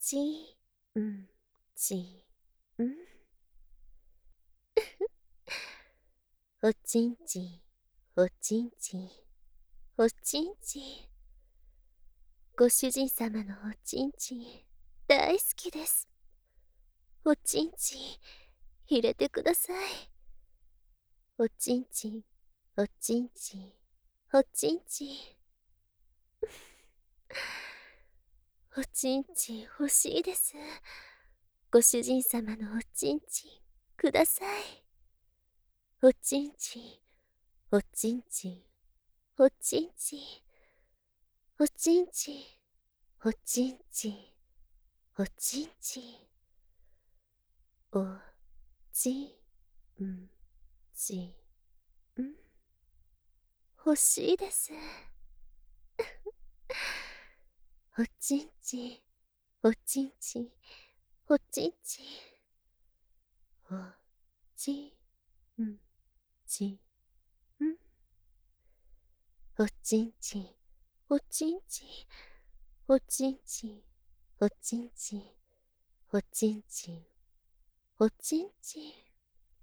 ちんちん。おちんちん、おちんちん、おちんちん。ご主人様のおちんちん、大好きです。おちんちん、入れてください。おちんちん、おちんちん、おちんちん。おちんちん欲しいです。ご主人様のおちんちん、ください。おちんちん、おちんちん、おちんちん、おちんちん、おちんちん、おちんちん、おちんちん、欲しいです。おちんちん、おちんちん、おちんちん、おちんちん、おちんちん、おちんちん、おちんちん、おちんちん、おちんちん、おちんちん。